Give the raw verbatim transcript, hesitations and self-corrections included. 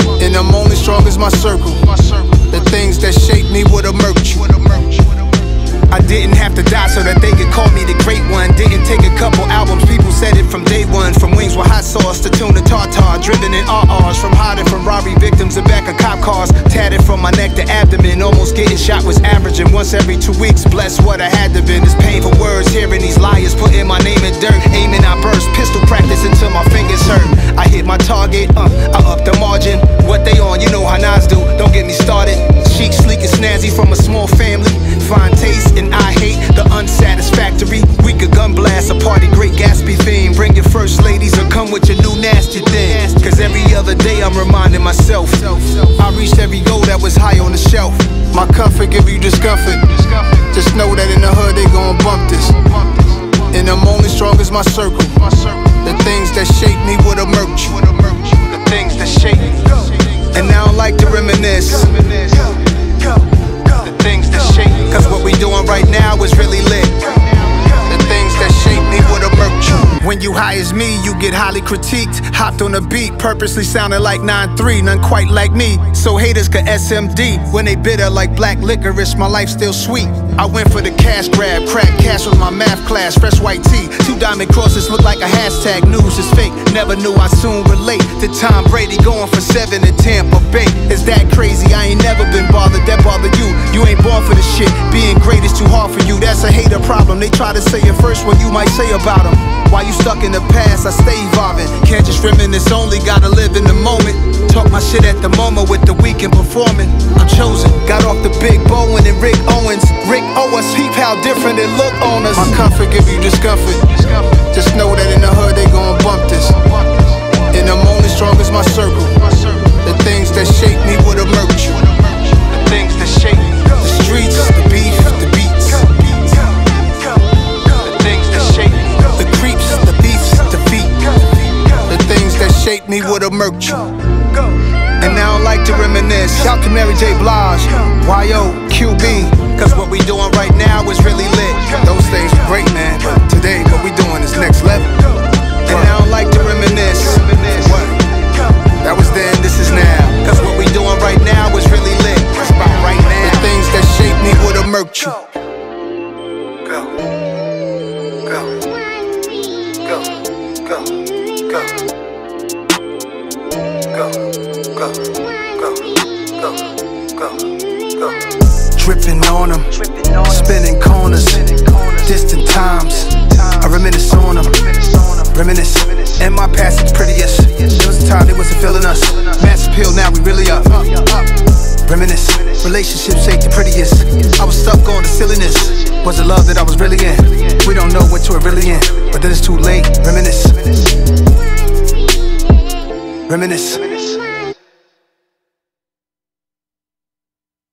And I'm only strong as my circle. The things that shape me would emerge. I didn't have to die so that they could call me the great one. Didn't take a couple albums, people said it from day one. From wings with hot sauce to tuna tartar, driven in R Rs. From hiding from robbery victims and back of cop cars. Tatted from my neck to abdomen, almost getting shot was averaging once every two weeks. Bless what I had to been. It's painful words, hearing these liars putting my name in dirt. Aiming, I burst, pistol practice until my fingers hurt. I hit my target, uh, I up the margin. What they on, you know how Nas do, don't get me started. Chic, sleek and snazzy from a small family. Fine taste and I hate the unsatisfactory. We could gun blast a party, great Gatsby theme. Bring your first ladies or come with your new nasty thing. Cause every other day I'm reminding myself I reached every goal that was high on the shelf. My comfort give you discomfort. Just know that in the hood they gon' bump this. And I'm only strong as my circle. The things that shape me would emerge. The things that shape me. And now I like to reminisce. The things that shape me. Cause what we doing right now is really lit. The things that shape me would emerge. When you high as me, you get highly critiqued. Hopped on a beat, purposely sounding like nine three, none quite like me. So haters could S M D when they bitter like black licorice. My life still sweet. I went for the cash grab, crack cash was my math class. Fresh white tee, two diamond crosses look like a hashtag. News is fake, never knew I soon relate to Tom Brady going for seven in Tampa Bay. Is that crazy? I ain't never been bothered, that bother you. You ain't born for this shit, being great is too hard for you. That's a hater problem, they try to say it first what you might say about them. Why you stuck in the past? I stay evolving. Can't just reminisce only, gotta live in the moment. Talk my shit at the moment with the weekend performing. I'm chosen, got off the Big Bowen and Rick Owens. Rick Owens, peep how different it look on us. My comfort give you discomfort. Just know that in the hood they gon' bump this. And I'm only strong as my circle. The things that shape me would emerge. The things that shape me. The streets, the beef, the beats. The things that shape me. The creeps, the beefs, the feet. The things that shape me would emerge. And now I like to reminisce. Shout to Mary J. Blige, Y O, Q B. Cause what we doing right now is really lit. Those things were great, man, but today what we doing is next level. And now I like to reminisce. What? That was then, this is now. Cause what we doing right now is really lit. It's about right now. The things that shape me would emerge. Go. Go. Go. Go. Go. Go. Go. Go, go, go, go, go. Dripping on them, spinning corners, distant times. I reminisce on them, reminisce. And my past is prettiest. There was a time they wasn't feeling us. Mass appeal, now we really up. Reminisce. Relationships ain't the prettiest. I was stuck on the silliness. Was it love that I was really in? We don't know what you were really in, but then it's too late. Reminisce. Reminisce.